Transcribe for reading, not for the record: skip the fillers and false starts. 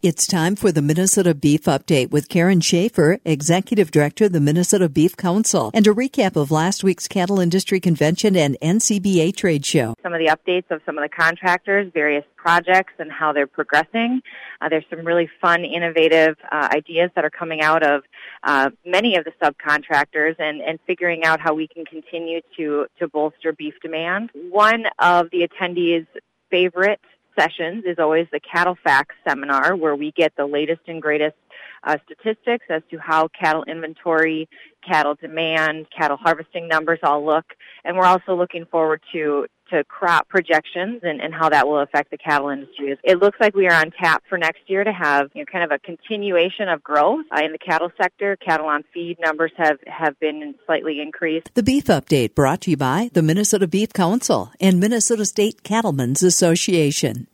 It's time for the Minnesota Beef Update with Karen Schaefer, Executive Director of the Minnesota Beef Council, and a recap of last week's Cattle Industry Convention and NCBA trade show. Some of the updates of some of the contractors, various projects, and how they're progressing. There's some really fun, innovative ideas that are coming out of many of the subcontractors and figuring out how we can continue to bolster beef demand. One of the attendees' favorite sessions is always the Cattle Facts seminar, where we get the latest and greatest statistics as to how cattle inventory, cattle demand, cattle harvesting numbers all look. And we're also looking forward to crop projections and how that will affect the cattle industry. It looks like we are on tap for next year to have kind of a continuation of growth in the cattle sector. Cattle on feed numbers have been slightly increased. The Beef Update brought to you by the Minnesota Beef Council and Minnesota State Cattlemen's Association.